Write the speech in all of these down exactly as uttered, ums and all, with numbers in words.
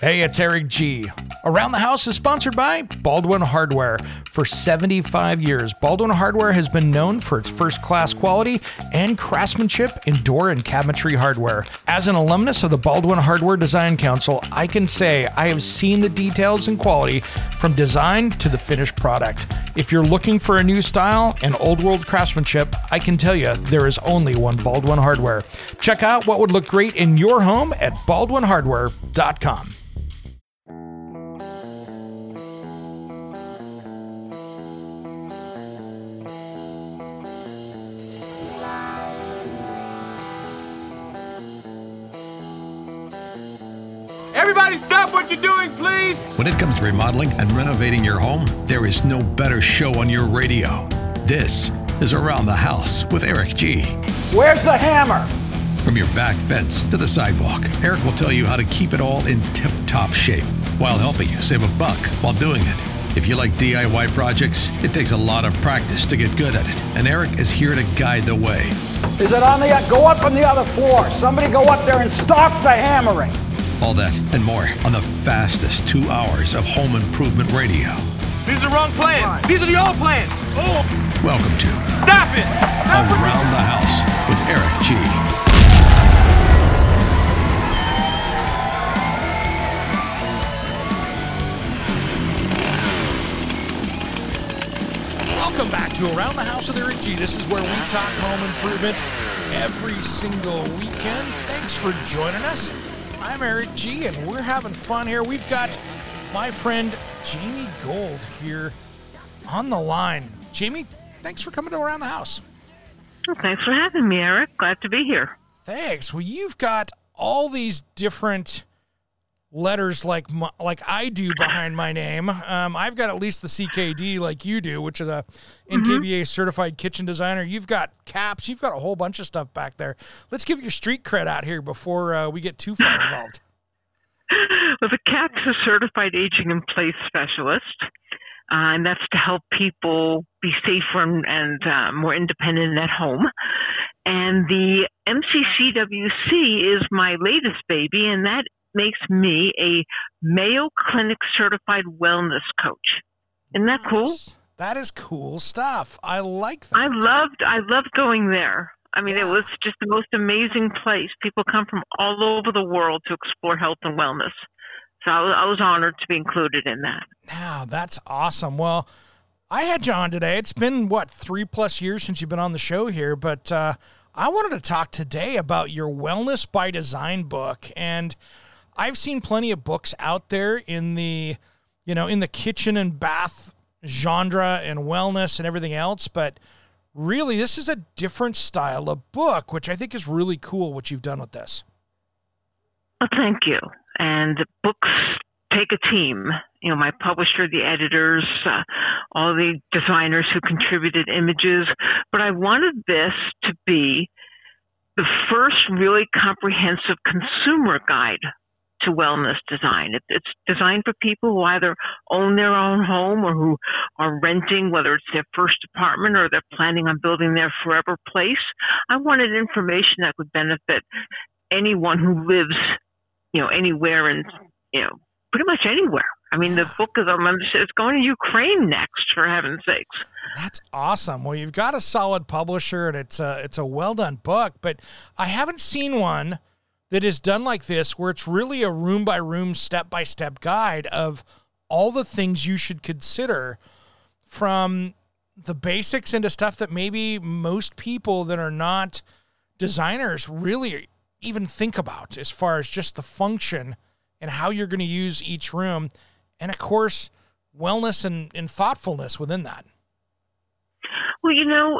Hey, it's Eric G. Around the House is sponsored by Baldwin Hardware. For seventy-five years, Baldwin Hardware has been known for its first-class quality and craftsmanship in door and cabinetry hardware. As an alumnus of the Baldwin Hardware Design Council, I can say I have seen the details and quality from design to the finished product. If you're looking for a new style and old-world craftsmanship, I can tell you there is only one Baldwin Hardware. Check out what would look great in your home at baldwin hardware dot com. Everybody stop what you're doing, please! When it comes to remodeling and renovating your home, there is no better show on your radio. This is Around the House with Eric G. Where's the hammer? From your back fence to the sidewalk, Eric will tell you how to keep it all in tip-top shape while helping you save a buck while doing it. If you like D I Y projects, it takes a lot of practice to get good at it, and Eric is here to guide the way. Is it on the, go up on the other floor. Somebody go up there and stop the hammering. All that and more on the fastest two hours of home improvement radio. These are the wrong plans. These are the old plans. Oh! Welcome to Stop it! Stop Around the House with Eric G. Welcome back to Around the House with Eric G. This is where we talk home improvement every single weekend. Thanks for joining us. I'm Eric G, and we're having fun here. We've got my friend Jamie Gold here on the line. Jamie, thanks for coming to Around the House. Well, thanks for having me, Eric. Glad to be here. Thanks. Well, you've got all these different letters like my, like I do behind my name. Um, I've got at least the C K D like you do, which is a N K B A mm-hmm. certified kitchen designer. You've got caps. You've got a whole bunch of stuff back there. Let's give your street cred out here before uh, we get too far involved. Well, the CAP's a certified aging in place specialist, uh, and that's to help people be safer and, and uh, more independent at home. And the M C C W C is my latest baby, and that makes me a Mayo Clinic certified wellness coach. Isn't that cool? Nice. That is cool stuff. I like that. I loved, I loved going there. I mean, yeah. It was just the most amazing place. People come from all over the world to explore health and wellness. So I was, I was honored to be included in that. Now, that's awesome. Well, I had you on today. It's been, what, three plus years since you've been on the show here, but uh, I wanted to talk today about your Wellness by Design book. And I've seen plenty of books out there in the, you know, in the kitchen and bath genre and wellness and everything else, but really this is a different style of book, which I think is really cool what you've done with this. Well, thank you. And books take a team. You know, my publisher, the editors, uh, all the designers who contributed images, but I wanted this to be the first really comprehensive consumer guide to wellness design. It, it's designed for people who either own their own home or who are renting, whether it's their first apartment or they're planning on building their forever place. I wanted information that would benefit anyone who lives, you know, anywhere and, you know, pretty much anywhere. I mean, the book is, it's going to Ukraine next, for heaven's sakes. That's awesome. Well, you've got a solid publisher and it's a, it's a well-done book, but I haven't seen one that is done like this, where it's really a room-by-room, step-by-step guide of all the things you should consider, from the basics into stuff that maybe most people that are not designers really even think about, as far as just the function and how you're going to use each room. And, of course, wellness and, and thoughtfulness within that. Well, you know,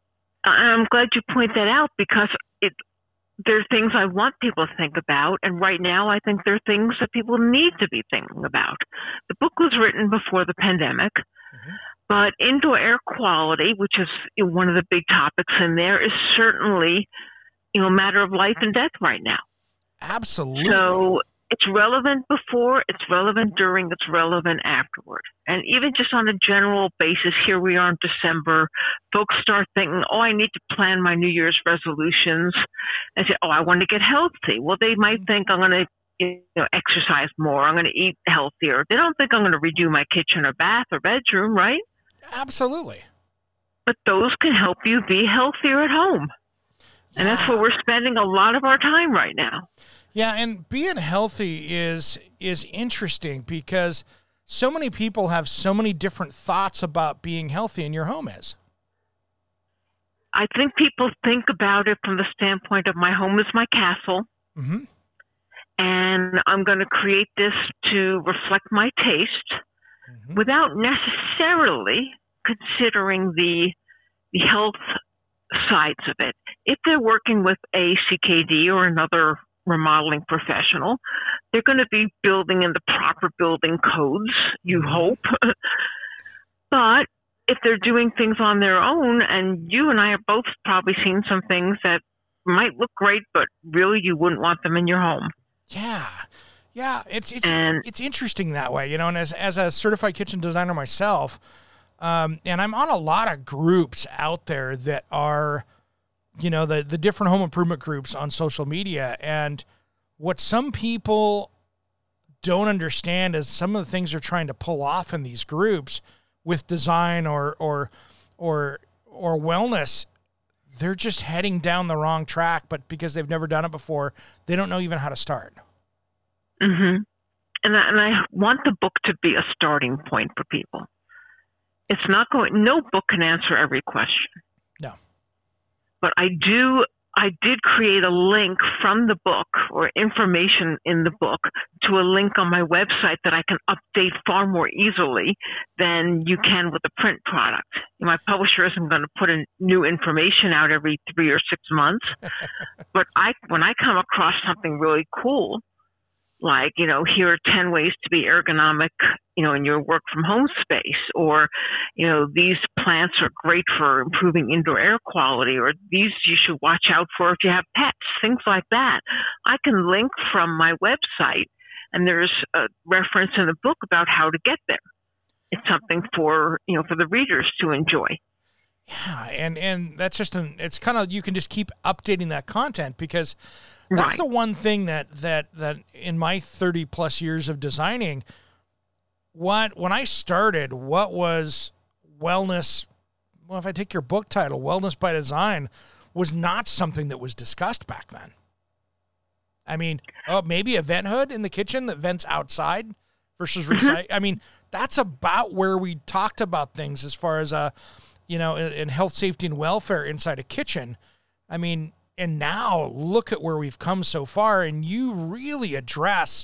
I'm glad you point that out, because it there are things I want people to think about, and right now I think there are things that people need to be thinking about. The book was written before the pandemic, mm-hmm. but indoor air quality, which is one of the big topics in there, is certainly, you know, a matter of life and death right now. Absolutely. So it's relevant before, it's relevant during, it's relevant afterward. And even just on a general basis, here we are in December, folks start thinking, oh, I need to plan my New Year's resolutions and say, oh, I want to get healthy. Well, they might think I'm going to you know, exercise more. I'm going to eat healthier. They don't think I'm going to redo my kitchen or bath or bedroom, right? Absolutely. But those can help you be healthier at home. And Yeah. that's where we're spending a lot of our time right now. Yeah, and being healthy is is interesting because so many people have so many different thoughts about being healthy, and your home is. I think people think about it from the standpoint of my home is my castle, Mm-hmm. and I'm going to create this to reflect my taste Mm-hmm. without necessarily considering the the health sides of it. If they're working with a C K D or another remodeling professional, they're going to be building in the proper building codes, you hope. But if they're doing things on their own, and you and I have both probably seen some things that might look great, but really you wouldn't want them in your home. Yeah. Yeah, it's it's And- it's interesting that way, you know, and as as a certified kitchen designer myself, um, and I'm on a lot of groups out there that are, you know, the the different home improvement groups on social media, and what some people don't understand is some of the things they're trying to pull off in these groups with design or or or or wellness, they're just heading down the wrong track, but because they've never done it before, they don't know even how to start. Mm-hmm. And I, and I want the book to be a starting point for people. It's not going, no book can answer every question. No. But I do, I did create a link from the book or information in the book to a link on my website that I can update far more easily than you can with a print product. My publisher isn't going to put in new information out every three or six months. But I, when I come across something really cool, like, you know, here are ten ways to be ergonomic, you know, in your work from home space, or, you know, these plants are great for improving indoor air quality, or these you should watch out for if you have pets, things like that. I can link from my website, and there's a reference in the book about how to get there. It's something for, you know, for the readers to enjoy. Yeah, and and that's just an it's kind of, you can just keep updating that content, because that's Right. the one thing that that that in my thirty plus years of designing, what when I started, what was wellness, well, if I take your book title, Wellness by Design, was not something that was discussed back then. I mean, oh, maybe a vent hood in the kitchen that vents outside versus recycle. I mean, that's about where we talked about things as far as a, you know, in, in health, safety, and welfare inside a kitchen. I mean, and now look at where we've come so far, and you really address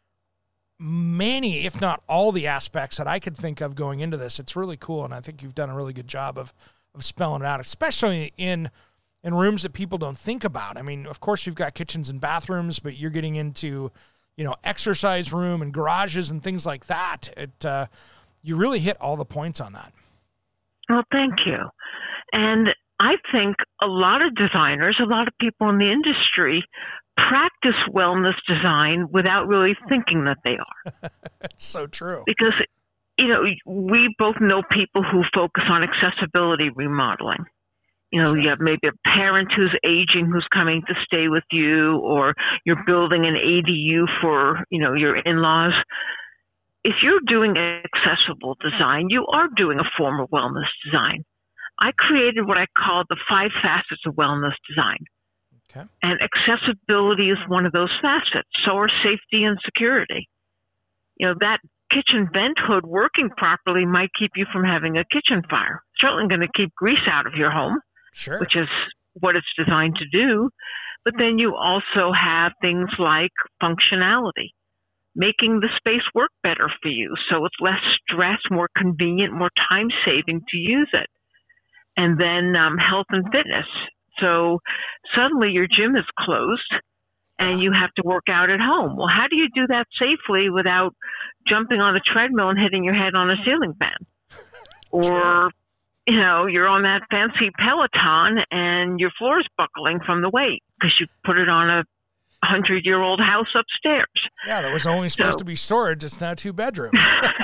many, if not all, the aspects that I could think of going into this. It's really cool, and I think you've done a really good job of of spelling it out, especially in in rooms that people don't think about. I mean, of course, you've got kitchens and bathrooms, but you're getting into, you know, exercise room and garages and things like that. It uh, you really hit all the points on that. Well, thank you. And I think a lot of designers, a lot of people in the industry practice wellness design without really thinking that they are. It's so true. Because, you know, we both know people who focus on accessibility remodeling. You know, you have maybe a parent who's aging who's coming to stay with you, or you're building an A D U for, you know, your in-laws. If you're doing accessible design, you are doing a form of wellness design. I created what I call the five facets of wellness design. Okay. And accessibility is one of those facets. So are safety and security. You know, that kitchen vent hood working properly might keep you from having a kitchen fire. Certainly going to keep grease out of your home, Sure. which is what it's designed to do. But then you also have things like functionality, making the space work better for you so it's less stress, more convenient, more time-saving to use it. And then um, health and fitness. So suddenly your gym is closed and you have to work out at home. Well, how do you do that safely without jumping on a treadmill and hitting your head on a ceiling fan? Or, you know, you're on that fancy Peloton and your floor is buckling from the weight because you put it on a hundred-year-old house upstairs. Yeah, that was only supposed So- to be storage. It's now two bedrooms.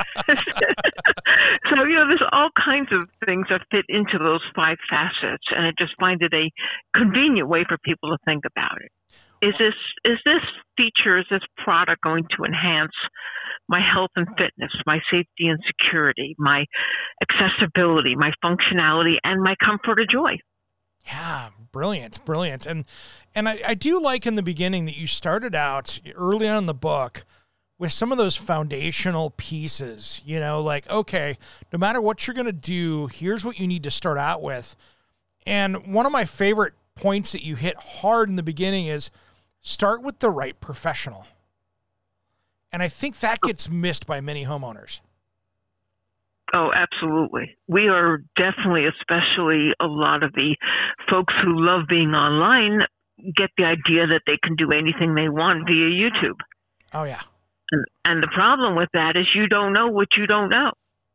So, you know, there's all kinds of things that fit into those five facets, and I just find it a convenient way for people to think about it. Is this is this feature, is this product going to enhance my health and fitness, my safety and security, my accessibility, my functionality, and my comfort or joy? Yeah, brilliant, brilliant. And and I, I do like in the beginning that you started out early on in the book with some of those foundational pieces, you know, like, okay, no matter what you're going to do, here's what you need to start out with. And one of my favorite points that you hit hard in the beginning is start with the right professional. And I think that gets missed by many homeowners. Oh, absolutely. We are definitely, especially a lot of the folks who love being online, get the idea that they can do anything they want via YouTube. Oh, yeah. And, and the problem with that is you don't know what you don't know.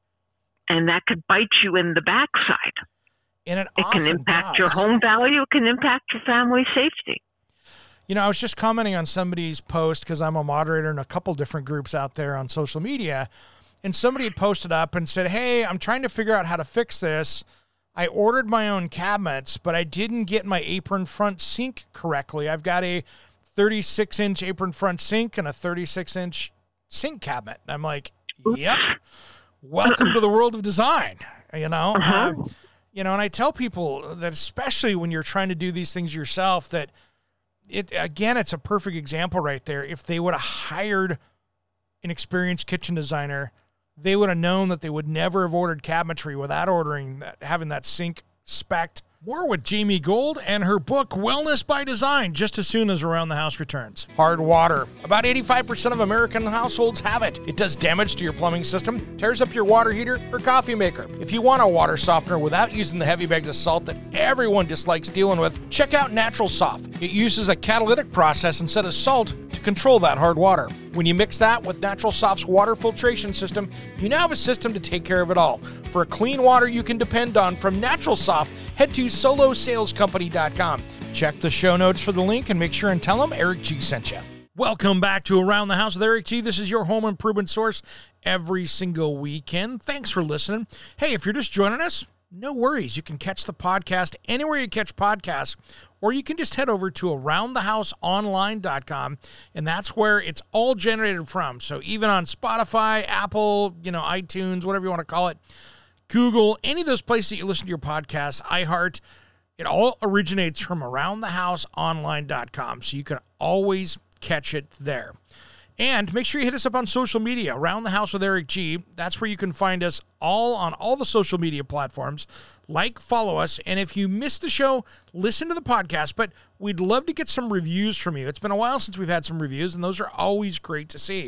And that could bite you in the backside. And it, it can impact does. your home value. It can impact your family safety. You know, I was just commenting on somebody's post because I'm a moderator in a couple different groups out there on social media. And somebody had posted up and said, hey, I'm trying to figure out how to fix this. I ordered my own cabinets, but I didn't get my apron front sink correctly. I've got a thirty-six inch apron front sink and a thirty-six inch sink cabinet. And I'm like, yep, welcome to the world of design, you know? Uh-huh. Uh, you know, and I tell people that especially when you're trying to do these things yourself, that it, again, it's a perfect example right there. If they would have hired an experienced kitchen designer, they would have known that they would never have ordered cabinetry without ordering that, having that sink spec'd. More with Jamie Gold and her book, Wellness by Design, just as soon as Around the House returns. Hard water. About eighty-five percent of American households have it. It does damage to your plumbing system, tears up your water heater or coffee maker. If you want a water softener without using the heavy bags of salt that everyone dislikes dealing with, check out Natural Soft. It uses a catalytic process instead of salt to control that hard water. When you mix that with Natural Soft's water filtration system, you now have a system to take care of it all. For a clean water you can depend on from Natural Soft, head to solo sales company dot com. Check the show notes for the link and make sure and tell them Eric G sent you. Welcome back to Around the House with Eric G. This is your home improvement source every single weekend. Thanks for listening. Hey, if you're just joining us, no worries. You can catch the podcast anywhere you catch podcasts, or you can just head over to around the house online dot com, and that's where it's all generated from. So even on Spotify, Apple, you know, iTunes, whatever you want to call it, Google, any of those places that you listen to your podcasts, iHeart, it all originates from around the house online dot com, so you can always catch it there. And make sure you hit us up on social media, Around the House with Eric G. That's where you can find us all on all the social media platforms. Like, follow us, and if you missed the show, listen to the podcast, but we'd love to get some reviews from you. It's been a while since we've had some reviews, and those are always great to see.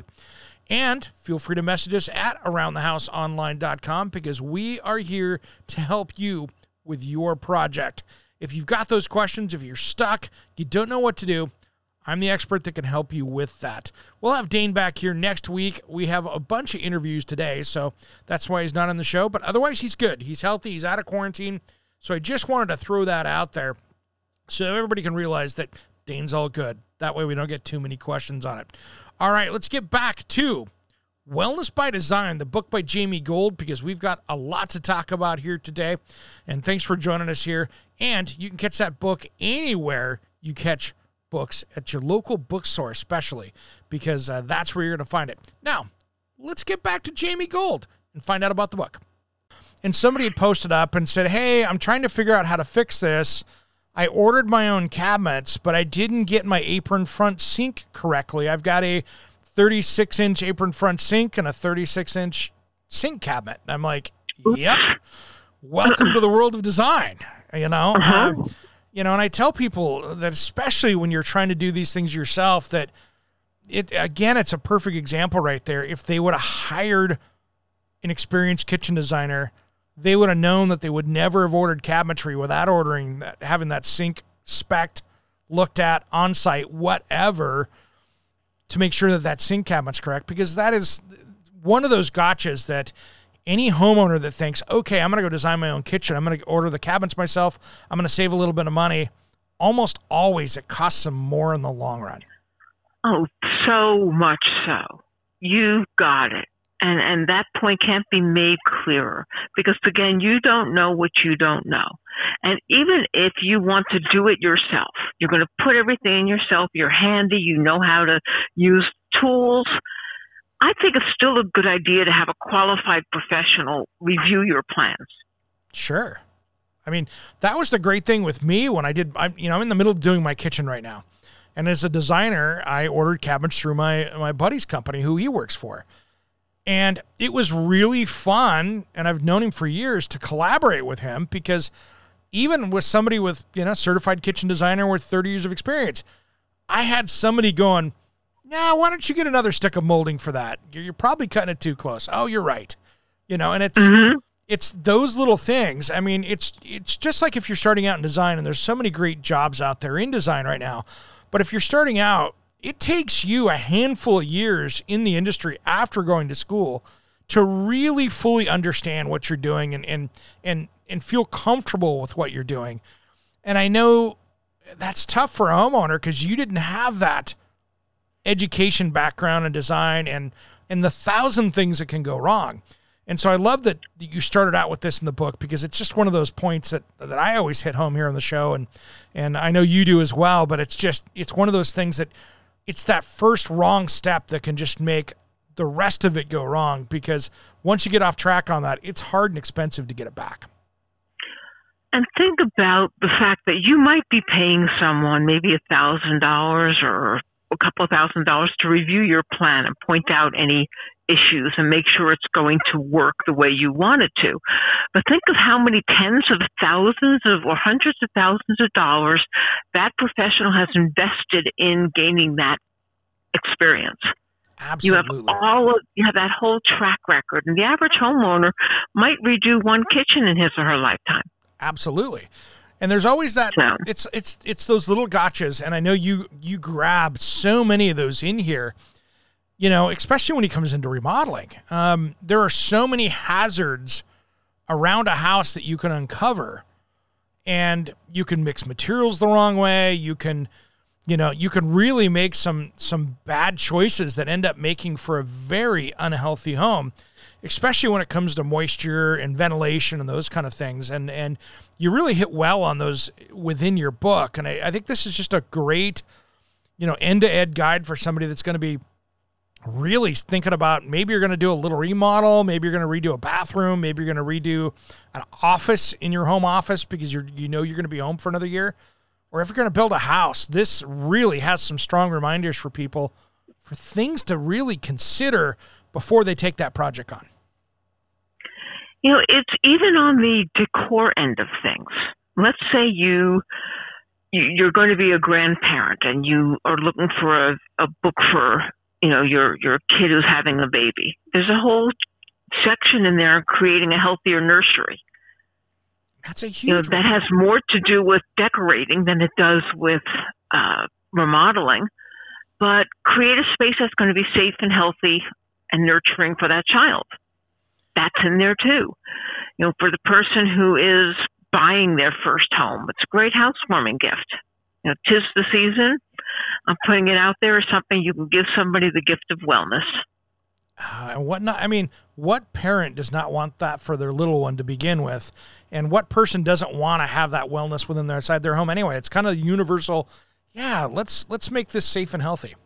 And feel free to message us at around the house online dot com because we are here to help you with your project. If you've got those questions, if you're stuck, you don't know what to do, I'm the expert that can help you with that. We'll have Dane back here next week. We have a bunch of interviews today, so that's why he's not on the show. But otherwise, he's good. He's healthy. He's out of quarantine. So I just wanted to throw that out there so everybody can realize that Dane's all good. That way we don't get too many questions on it. All right, let's get back to Wellness by Design, the book by Jamie Gold, because we've got a lot to talk about here today. And thanks for joining us here. And you can catch that book anywhere you catch books, at your local bookstore especially, because uh, that's where you're going to find it. Now, let's get back to Jamie Gold and find out about the book. And somebody had posted up and said, hey, I'm trying to figure out how to fix this. I ordered my own cabinets, but I didn't get my apron front sink correctly. I've got a thirty-six inch apron front sink and a thirty-six inch sink cabinet. And I'm like, yep, welcome to the world of design, you know? Uh-huh. Uh, You know, and I tell people that especially when you're trying to do these things yourself, that it, again, it's a perfect example right there. If they would have hired an experienced kitchen designer, they would have known that they would never have ordered cabinetry without ordering that, having that sink spec'd, looked at on site, whatever, to make sure that that sink cabinet's correct. Because that is one of those gotchas that any homeowner that thinks, okay, I'm going to go design my own kitchen, I'm going to order the cabinets myself, I'm going to save a little bit of money, almost always it costs them more in the long run. Oh, so much so. You got it. And and that point can't be made clearer because, again, you don't know what you don't know. And even if you want to do it yourself, you're going to put everything in yourself, you're handy, you know how to use tools, I think it's still a good idea to have a qualified professional review your plans. Sure. I mean, that was the great thing with me when I did, I, you know, I'm in the middle of doing my kitchen right now. And as a designer, I ordered cabinets through my, my buddy's company who he works for. And it was really fun, and I've known him for years, to collaborate with him because even with somebody with, you know, certified kitchen designer with thirty years of experience, I had somebody going, nah, why don't you get another stick of molding for that? You're, you're probably cutting it too close. Oh, you're right. You know, and it's mm-hmm. it's those little things. I mean, it's it's just like if you're starting out in design, and there's so many great jobs out there in design right now, but if you're starting out, it takes you a handful of years in the industry after going to school to really fully understand what you're doing and and and and feel comfortable with what you're doing. And I know that's tough for a homeowner because you didn't have that education background in design and and the thousand things that can go wrong. And so I love that you started out with this in the book because it's just one of those points that, that I always hit home here on the show. And, and I know you do as well, but it's just, it's one of those things that it's that first wrong step that can just make the rest of it go wrong because once you get off track on that, it's hard and expensive to get it back. And think about the fact that you might be paying someone maybe a thousand dollars or a couple of thousand dollars to review your plan and point out any issues and make sure it's going to work the way you want it to. But think of how many tens of thousands of or hundreds of thousands of dollars that professional has invested in gaining that experience. Absolutely. You have all of, you have that whole track record, and the average homeowner might redo one kitchen in his or her lifetime. Absolutely. And there's always that, so, it's it's it's those little gotchas, and I know you you grab so many of those in here, you know, especially when he comes into remodeling. Um, there are so many hazards around a house that you can uncover, and you can mix materials the wrong way. You can, you know, you can really make some some bad choices that end up making for a very unhealthy home, especially when it comes to moisture and ventilation and those kind of things. And and you really hit well on those within your book. And I, I think this is just a great, you know, end-to-end guide for somebody that's going to be really thinking about maybe you're going to do a little remodel, maybe you're going to redo a bathroom, maybe you're going to redo an office in your home office because you're you know you're going to be home for another year. Or if you're going to build a house, this really has some strong reminders for people for things to really consider before they take that project on. You know, it's even on the decor end of things. Let's say you, you you're going to be a grandparent and you are looking for a, a book for, you know, your your kid who's having a baby. There's a whole section in there creating a healthier nursery. That's a huge you know, one. That has more to do with decorating than it does with uh, remodeling. But create a space that's going to be safe and healthy and nurturing for that child. That's in there too. You know, for the person who is buying their first home, it's a great housewarming gift. You know, 'tis the season. I'm putting it out there as something you can give somebody the gift of wellness. Uh, and what not? I mean, what parent does not want that for their little one to begin with? And what person doesn't want to have that wellness within their inside their home anyway? It's kind of universal. Yeah, let's let's make this safe and healthy.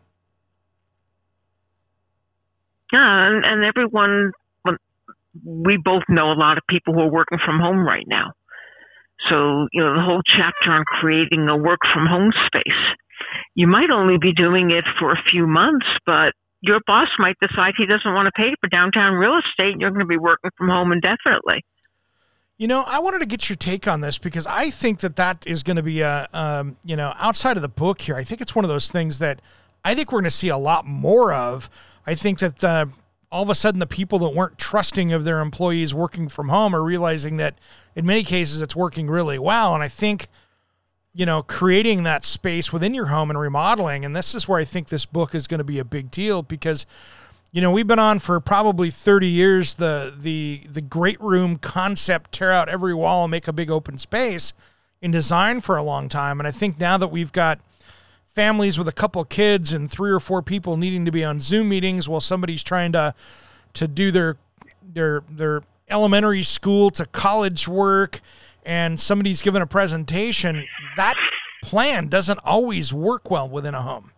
Yeah, and, and everyone, we both know a lot of people who are working from home right now. So, you know, the whole chapter on creating a work from home space, you might only be doing it for a few months, but your boss might decide he doesn't want to pay for downtown real estate and you're going to be working from home indefinitely. You know, I wanted to get your take on this because I think that that is going to be a, um, you know, outside of the book here, I think it's one of those things that I think we're going to see a lot more of. I think that uh, all of a sudden the people that weren't trusting of their employees working from home are realizing that in many cases it's working really well. And I think, you know, creating that space within your home and remodeling, and this is where I think this book is going to be a big deal because, you know, we've been on for probably thirty years, the the the great room concept, tear out every wall and make a big open space in design for a long time. And I think now that we've got families with a couple kids and three or four people needing to be on Zoom meetings while somebody's trying to to do their their their elementary school to college work, and somebody's given a presentation, that plan doesn't always work well within a home.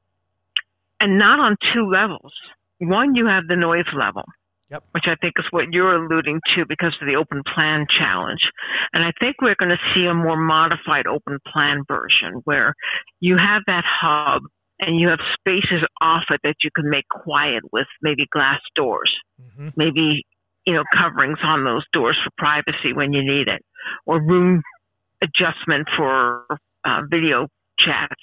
And not on two levels. One, you have the noise level, yep. which I think is what you're alluding to because of the open plan challenge. And I think we're going to see a more modified open plan version where you have that hub and you have spaces off it that you can make quiet with, maybe glass doors, mm-hmm. maybe, you know, coverings on those doors for privacy when you need it, or room adjustment for uh, video chats.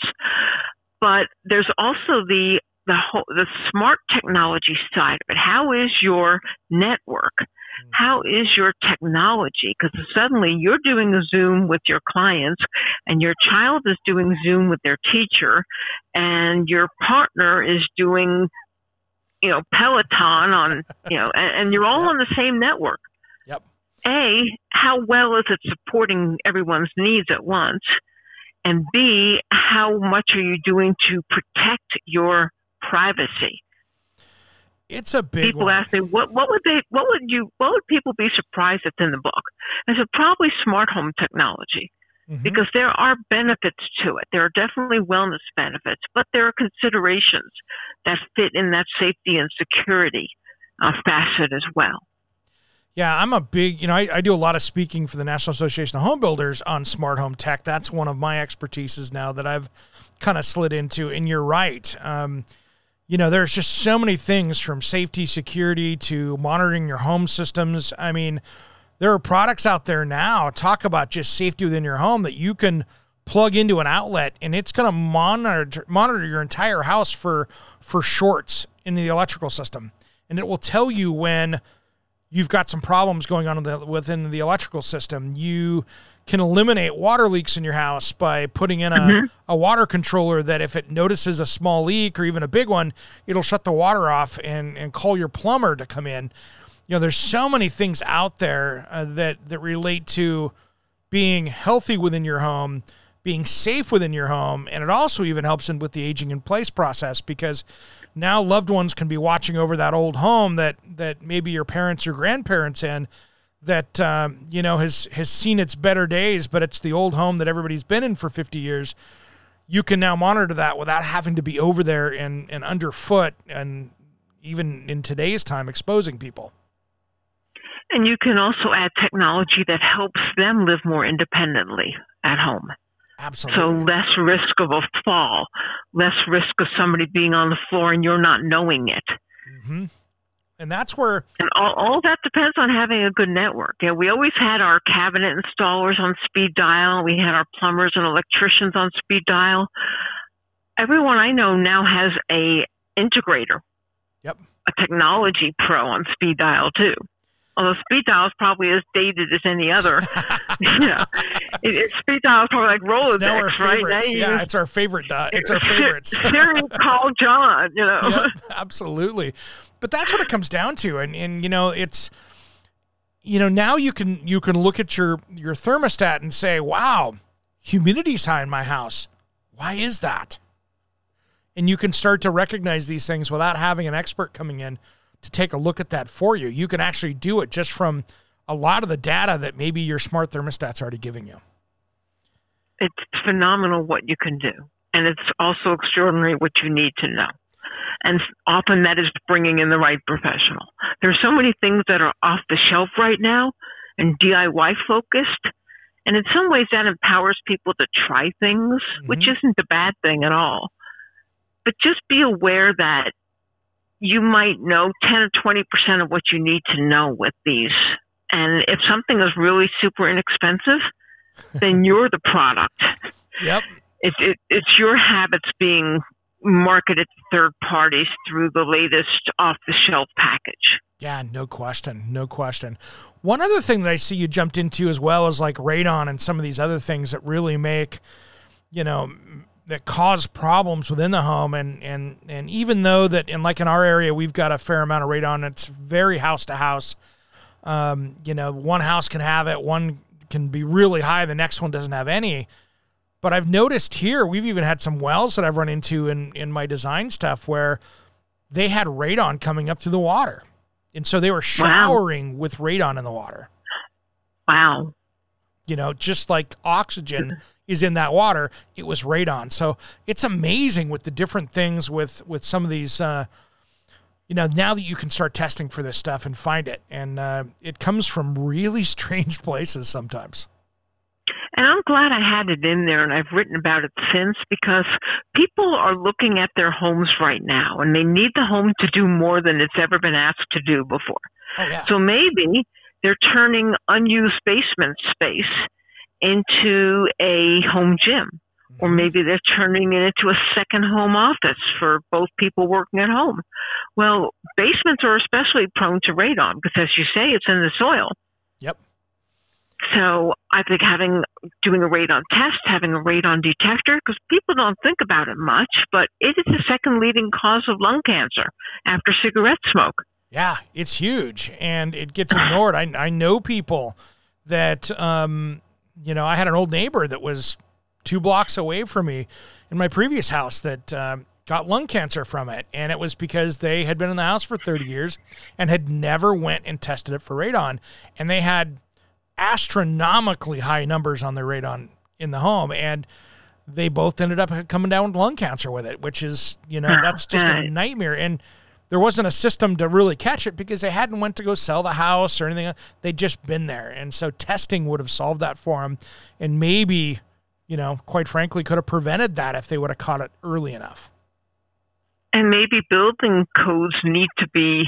But there's also the the whole the smart technology side of it. How is your network? How is your technology? Because suddenly you're doing a Zoom with your clients, and your child is doing Zoom with their teacher, and your partner is doing, you know, Peloton on, you know, and, and you're all yep. on the same network. Yep. A, how well is it supporting everyone's needs at once? And B, how much are you doing to protect your privacy? It's a big people one. ask me, what what would they what would you what would people be surprised that's in the book? I said probably smart home technology. Mm-hmm. Because there are benefits to it. There are definitely wellness benefits, but there are considerations that fit in that safety and security uh, facet as well. Yeah, I'm a big, you know, I, I do a lot of speaking for the National Association of Home Builders on smart home tech. That's one of my expertises now that I've kind of slid into. And you're right. Um, you know, there's just so many things from safety, security to monitoring your home systems. I mean, there are products out there now, talk about just safety within your home, that you can plug into an outlet and it's going to monitor monitor your entire house for for shorts in the electrical system. And it will tell you when you've got some problems going on in the, within the electrical system. You can eliminate water leaks in your house by putting in a, mm-hmm. a water controller that if it notices a small leak or even a big one, it'll shut the water off and, and call your plumber to come in. You know, there's so many things out there uh, that, that relate to being healthy within your home, being safe within your home, and it also even helps in with the aging in place process, because now loved ones can be watching over that old home that, that maybe your parents or grandparents in that, um, you know, has, has seen its better days, but it's the old home that everybody's been in for fifty years. You can now monitor that without having to be over there and, and underfoot and even in today's time exposing people. And you can also add technology that helps them live more independently at home. Absolutely. So less risk of a fall, less risk of somebody being on the floor and you're not knowing it. Mm-hmm. And that's where... And all, all that depends on having a good network. You know, we always had our cabinet installers on speed dial. We had our plumbers and electricians on speed dial. Everyone I know now has a integrator. Yep. A technology pro on speed dial too. Although speed dial is probably as dated as any other. you know, it, it, speed dial is probably like Rolodex, right? Now yeah, it's our favorite. Di- it's our favorites. Siri, call John. You know, yep, absolutely. But that's what it comes down to, and and you know, it's you know now you can you can look at your your thermostat and say, wow, humidity's high in my house. Why is that? And you can start to recognize these things without having an expert coming in to take a look at that for you. You can actually do it just from a lot of the data that maybe your smart thermostat's already giving you. It's phenomenal what you can do. And it's also extraordinary what you need to know. And often that is bringing in the right professional. There's so many things that are off the shelf right now and D I Y focused. And in some ways that empowers people to try things, mm-hmm. which isn't a bad thing at all. But just be aware that you might know ten or twenty percent of what you need to know with these. And if something is really super inexpensive, then you're the product. Yep. It, it, it's your habits being marketed to third parties through the latest off-the-shelf package. Yeah, no question. No question. One other thing that I see you jumped into as well is like radon and some of these other things that really make, you know, that cause problems within the home. And, and, and even though that, and like in our area, we've got a fair amount of radon, it's very house to house. Um, you know, one house can have it, one can be really high, the next one doesn't have any. But I've noticed here, we've even had some wells that I've run into in, in my design stuff where they had radon coming up through the water. And so they were showering wow. with radon in the water. Wow. You know, just like oxygen is in that water, it was radon. So it's amazing with the different things with, with some of these, uh, you know, now that you can start testing for this stuff and find it. And uh, it comes from really strange places sometimes. And I'm glad I had it in there, and I've written about it since, because people are looking at their homes right now, and they need the home to do more than it's ever been asked to do before. Oh, yeah. So maybe they're turning unused basement space into a home gym, mm-hmm. or maybe they're turning it into a second home office for both people working at home. Well, basements are especially prone to radon because, as you say, it's in the soil. Yep. So I think having doing a radon test, having a radon detector, because people don't think about it much, but it is the second leading cause of lung cancer after cigarette smoke. Yeah, it's huge, and it gets ignored. I I know people that, um, you know, I had an old neighbor that was two blocks away from me in my previous house that um, got lung cancer from it, and it was because they had been in the house for thirty years and had never went and tested it for radon, and they had astronomically high numbers on their radon in the home, and they both ended up coming down with lung cancer with it, which is, you know, that's just a nightmare. And there wasn't a system to really catch it because they hadn't went to go sell the house or anything. They'd just been there. And so testing would have solved that for them. And maybe, you know, quite frankly, could have prevented that if they would have caught it early enough. And maybe building codes need to be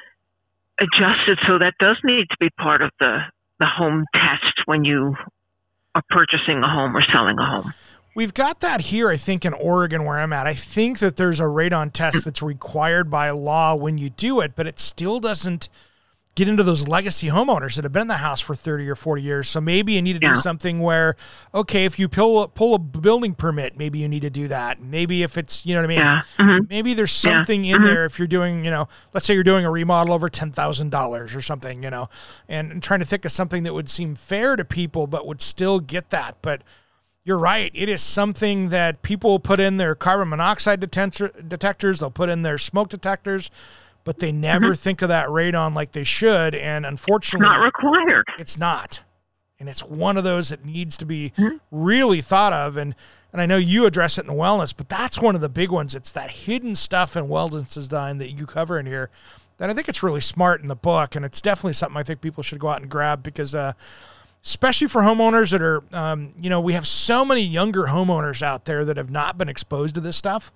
adjusted. So that does need to be part of the the home test when you are purchasing a home or selling a home. We've got that here, I think, in Oregon where I'm at. I think that there's a radon test that's required by law when you do it, but it still doesn't get into those legacy homeowners that have been in the house for thirty or forty years. So maybe you need to do yeah. something where, okay, if you pull, pull a building permit, maybe you need to do that. Maybe if it's, you know what I mean? Yeah. Mm-hmm. Maybe there's something yeah. in mm-hmm. there if you're doing, you know, let's say you're doing a remodel over ten thousand dollars or something, you know, and, and trying to think of something that would seem fair to people but would still get that. But you're right. It is something that people put in their carbon monoxide detector, detectors. They'll put in their smoke detectors, but they never mm-hmm. think of that radon like they should. And unfortunately, it's not required. It's not. And it's one of those that needs to be mm-hmm. really thought of. And, and I know you address it in wellness, but that's one of the big ones. It's that hidden stuff in wellness design that you cover in here that I think it's really smart in the book. And it's definitely something I think people should go out and grab because, uh, especially for homeowners that are, um, you know, we have so many younger homeowners out there that have not been exposed to this stuff.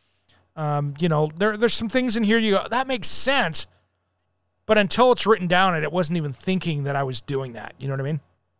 Um, you know, there there's some things in here you go, that makes sense, but until it's written down, and it wasn't even thinking that I was doing that. You know what I mean?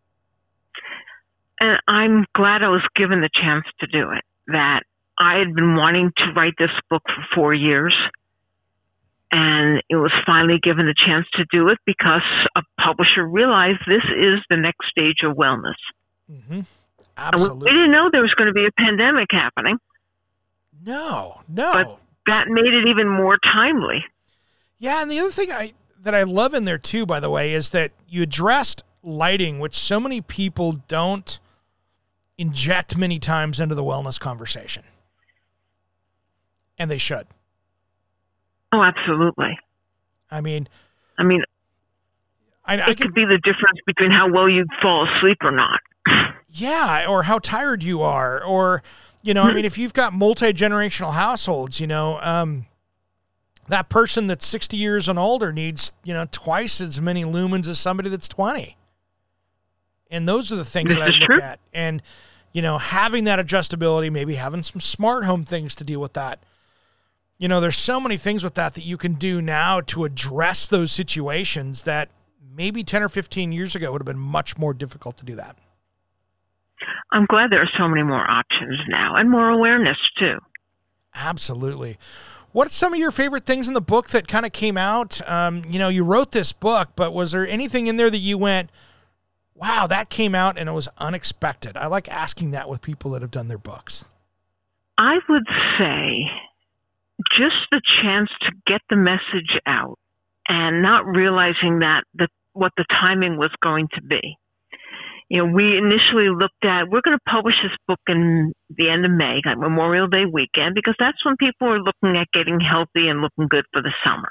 And I'm glad I was given the chance to do it. That I had been wanting to write this book for four years, and it was finally given the chance to do it because a publisher realized this is the next stage of wellness. Mm-hmm. Absolutely. We didn't know there was going to be a pandemic happening. No, no. But that made it even more timely. Yeah, and the other thing I that I love in there too, by the way, is that you addressed lighting, which so many people don't inject many times into the wellness conversation. And they should. Oh, absolutely. I mean... I mean, I, I it could be the difference between how well you fall asleep or not. Yeah, or how tired you are, or... You know, I mean, if you've got multi-generational households, you know, um, that person that's sixty years and older needs, you know, twice as many lumens as somebody that's twenty. And those are the things this that I look true. at. And, you know, having that adjustability, maybe having some smart home things to deal with that. You know, there's so many things with that that you can do now to address those situations that maybe ten or fifteen years ago would have been much more difficult to do that. I'm glad there are so many more options now and more awareness too. Absolutely. What's some of your favorite things in the book that kind of came out? Um, you know, you wrote this book, but was there anything in there that you went, wow, that came out and it was unexpected? I like asking that with people that have done their books. I would say just the chance to get the message out and not realizing that the, what the timing was going to be. You know, we initially looked at, we're going to publish this book in the end of May, like Memorial Day weekend, because that's when people are looking at getting healthy and looking good for the summer.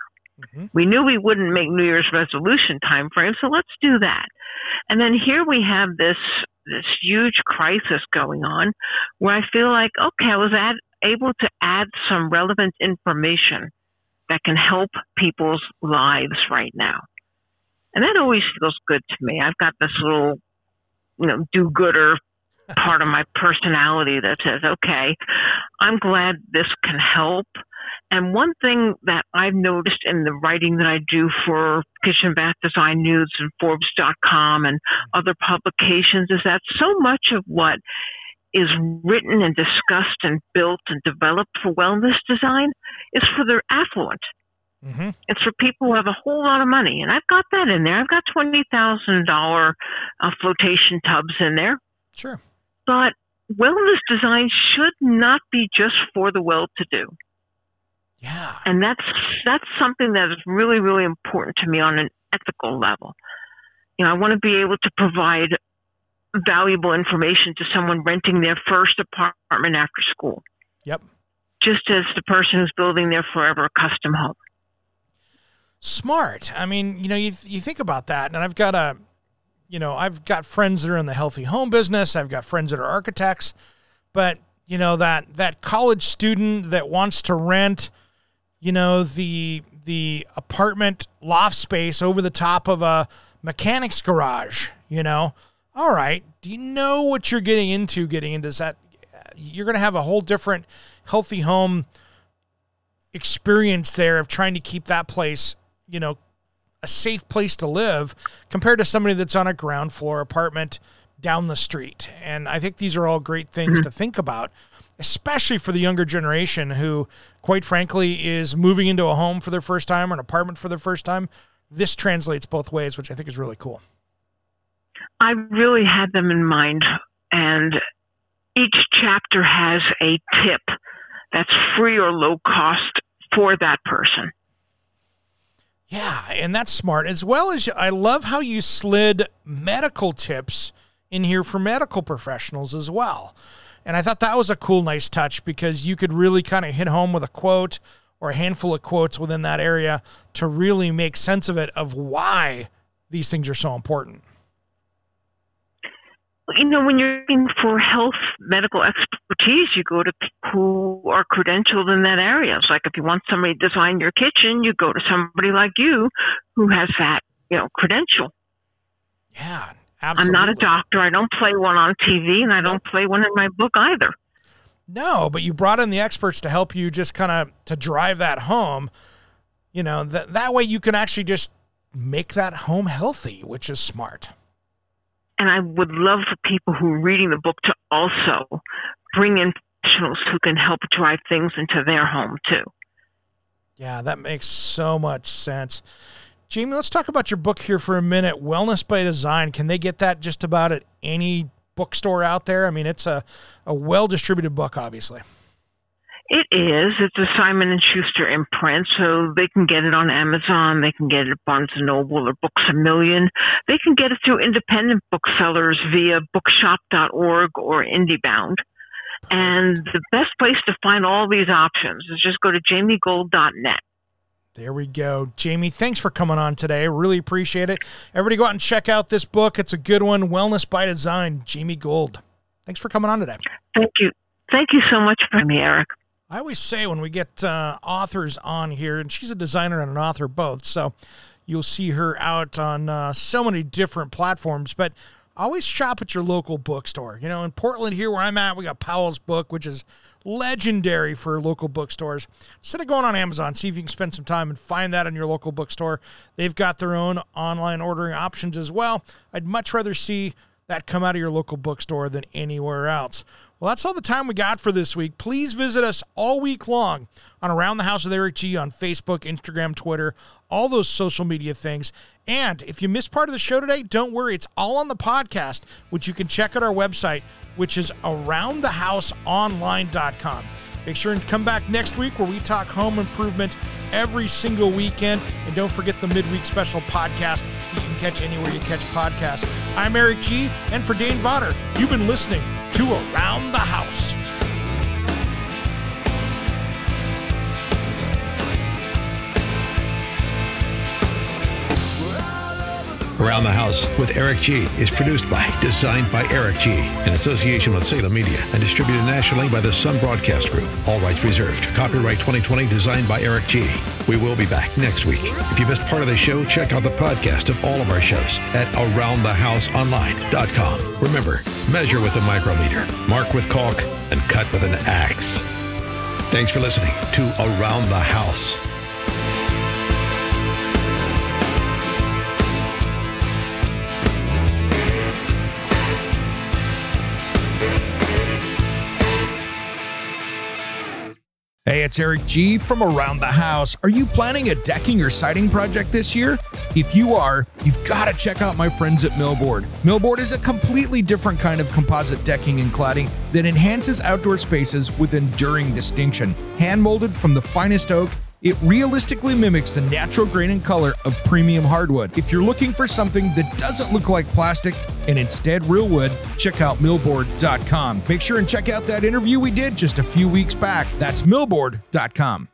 Mm-hmm. We knew we wouldn't make New Year's resolution time frame, so let's do that. And then here we have this this huge crisis going on where I feel like, okay, I was add, able to add some relevant information that can help people's lives right now. And that always feels good to me. I've got this little, you know, do-gooder part of my personality that says, okay, I'm glad this can help. And one thing that I've noticed in the writing that I do for Kitchen Bath Design News and Forbes dot com and other publications is that so much of what is written and discussed and built and developed for wellness design is for the affluent. Mm-hmm. It's for people who have a whole lot of money. And I've got that in there. I've got twenty thousand dollars uh, flotation tubs in there. Sure. But wellness design should not be just for the well-to-do. Yeah. And that's that's something that is really, really important to me on an ethical level. You know, I want to be able to provide valuable information to someone renting their first apartment after school. Yep. Just as the person who's building their forever custom home. Smart. I mean, you know, you you think about that, and I've got a, you know, I've got friends that are in the healthy home business. I've got friends that are architects, but you know, that that college student that wants to rent, you know, the the apartment loft space over the top of a mechanic's garage, you know, all right, do you know what you're getting into getting into that? You're going to have a whole different healthy home experience there of trying to keep that place, you know, a safe place to live compared to somebody that's on a ground floor apartment down the street. And I think these are all great things mm-hmm. to think about, especially for the younger generation who, quite frankly, is moving into a home for their first time or an apartment for their first time. This translates both ways, which I think is really cool. I really had them in mind, and each chapter has a tip that's free or low cost for that person. Yeah, and that's smart. As well as, I love how you slid medical tips in here for medical professionals as well. And I thought that was a cool, nice touch because you could really kind of hit home with a quote or a handful of quotes within that area to really make sense of it, of why these things are so important. You know, when you're looking for health medical expertise, you go to people who are credentialed in that area. It's like if you want somebody to design your kitchen, you go to somebody like you who has that, you know, credential. Yeah, absolutely. I'm not a doctor. I don't play one on T V, and I don't play one in my book either. No, but you brought in the experts to help you just kind of to drive that home. You know, that that way you can actually just make that home healthy, which is smart. And I would love for people who are reading the book to also bring in professionals who can help drive things into their home, too. Yeah, that makes so much sense. Jamie, let's talk about your book here for a minute, Wellness by Design. Can they get that just about at any bookstore out there? I mean, it's a, a well-distributed book, obviously. It is. It's a Simon and Schuster imprint, so they can get it on Amazon. They can get it at Barnes and Noble or Books A Million. They can get it through independent booksellers via bookshop dot org or IndieBound. And the best place to find all these options is just go to jamie gold dot net. There we go. Jamie, thanks for coming on today. Really appreciate it. Everybody go out and check out this book. It's a good one, Wellness by Design, Jamie Gold. Thanks for coming on today. Thank you. Thank you so much for me, Eric. I always say when we get uh, authors on here, and she's a designer and an author both, so you'll see her out on uh, so many different platforms, but always shop at your local bookstore. You know, in Portland here where I'm at, we got Powell's Book, which is legendary for local bookstores. Instead of going on Amazon, see if you can spend some time and find that in your local bookstore. They've got their own online ordering options as well. I'd much rather see that come out of your local bookstore than anywhere else. Well, that's all the time we got for this week. Please visit us all week long on Around the House with Eric G on Facebook, Instagram, Twitter, all those social media things. And if you missed part of the show today, don't worry. It's all on the podcast, which you can check at our website, which is around the house online dot com. Make sure and come back next week where we talk home improvement every single weekend. And don't forget the midweek special podcast that you can catch anywhere you catch podcasts. I'm Eric G. And for Dane Bonner, you've been listening to Around the House. Around the House with Eric G. is produced by, designed by Eric G. in association with Salem Media and distributed nationally by the Sun Broadcast Group. All rights reserved. Copyright twenty twenty, designed by Eric G. We will be back next week. If you missed part of the show, check out the podcast of all of our shows at around the house online dot com. Remember, measure with a micrometer, mark with caulk, and cut with an axe. Thanks for listening to Around the House. Hey, it's Eric G. from Around the House. Are you planning a decking or siding project this year? If you are, you've got to check out my friends at Millboard. Millboard is a completely different kind of composite decking and cladding that enhances outdoor spaces with enduring distinction. Hand-molded from the finest oak, it realistically mimics the natural grain and color of premium hardwood. If you're looking for something that doesn't look like plastic and instead real wood, check out millboard dot com. Make sure and check out that interview we did just a few weeks back. That's millboard dot com.